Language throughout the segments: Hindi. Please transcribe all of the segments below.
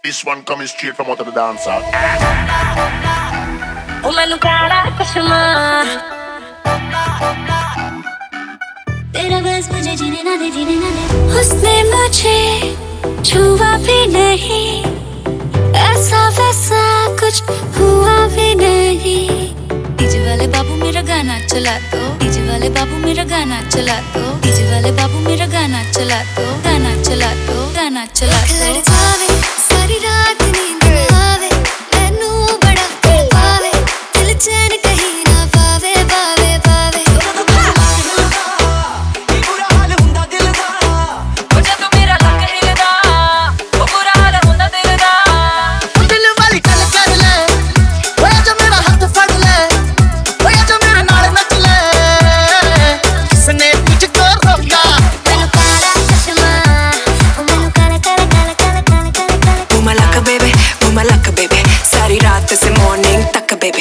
This one coming straight from out of the dancer. O मैनू काला चश्मा तेरा बस मुझे जीने ना दे उसने मुझे छुआ भी नहीं ऐसा वैसा कुछ हुआ भी नहीं डीजे वाले बाबू मेरा गाना चला दो डीजे वाले बाबू मेरा गाना चला दो डीजे वाले बाबू मेरा गाना चला दो गाना चला दो गाना चला दो सारी रात नींद आवे मैनू बड़ा पावे दिल चैन कहीं ना पावे पावे पावे की बुरा हाल हुंदा दिल दा ओ जद मेरा लग हिलदा ओ बुरा हाल हुंदा दिल दा दिल वाली गल कर ले ओ जो मेरा हाथ फड़ ले ओ जो मेरे नाल नच ले किसने तुझको रोका मैनू काला चश्मा ओ मैनू काला काला काला काला काला काला Boom my luck baby सारी रात से morning तक baby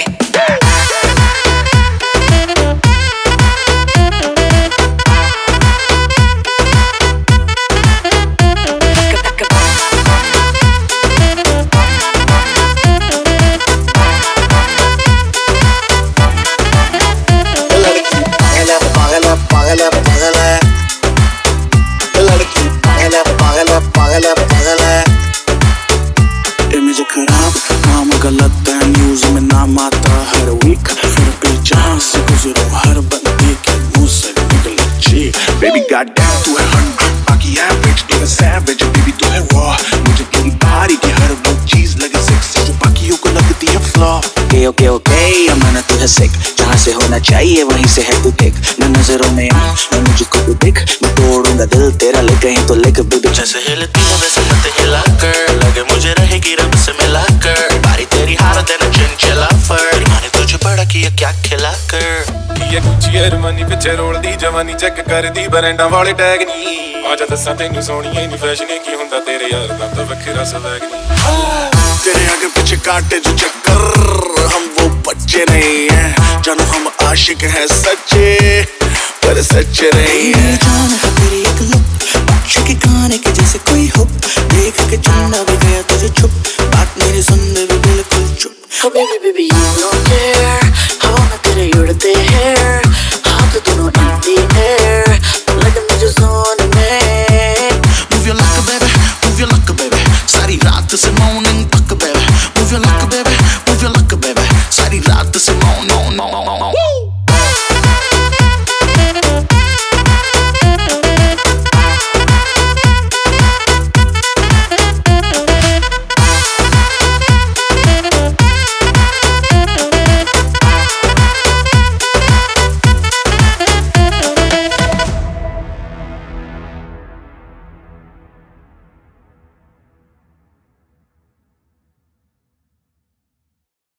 इमेज खराब नाम गलत है न्यूज में नाम आता हर वीक फिर भी जहां से गुजरो हर बंदे के मुंह से निकले चीख बेबी गॉड डैम तू है 100 बाकी एवरेज इवन सैवेज बेबी तू है रॉ मुझे तेरी बॉडी की हर वो चीज लगे सेक्सी जो बाकियों को लगती है फ्लॉ ओके ओके अमाना तू है सिक जहाँ से होना चाहिए वहीं से है तू टिक न नजरों में आ न मुझको तू दिख मैं तोड़ूंगा दिल तेरा ले कहीं तो लिख बेबी जैसे हिलती है वैसे मत हिला कर लगे मुझे रहेगी रब से मिला कर बारी तेरी हार देना चिंचला फर माने तुझे बड़ा किया क्या खिला कर ये गुच्ची अरमानी पिछे रोलदी जवानी चेक करदी बरंडा वाले टैग नी आजा दसा तेनू सोहणीए नी फैशन की हुंदा तेरे यार दा तां वखरा स्वैग नी तेरे आगे पीछे काटे जो चक्कर हम वो बच्चे नहीं हैं जानो हम आशिक हैं सच्चे पर सच्चे नहीं हैं जान है तेरी एक लुक बादशाह के गाने के जैसे कोई हुक देख के चुनना भी गया तुझे छुप बात मेरी सुनने भी बिल्कुल चुप Oh baby baby you don't care हवा में तेरे उड़ते हैं हाथ दोनों in the air लगे मुझे जोन में Move your luck baby सारी रात से morning तक baby Move your luck baby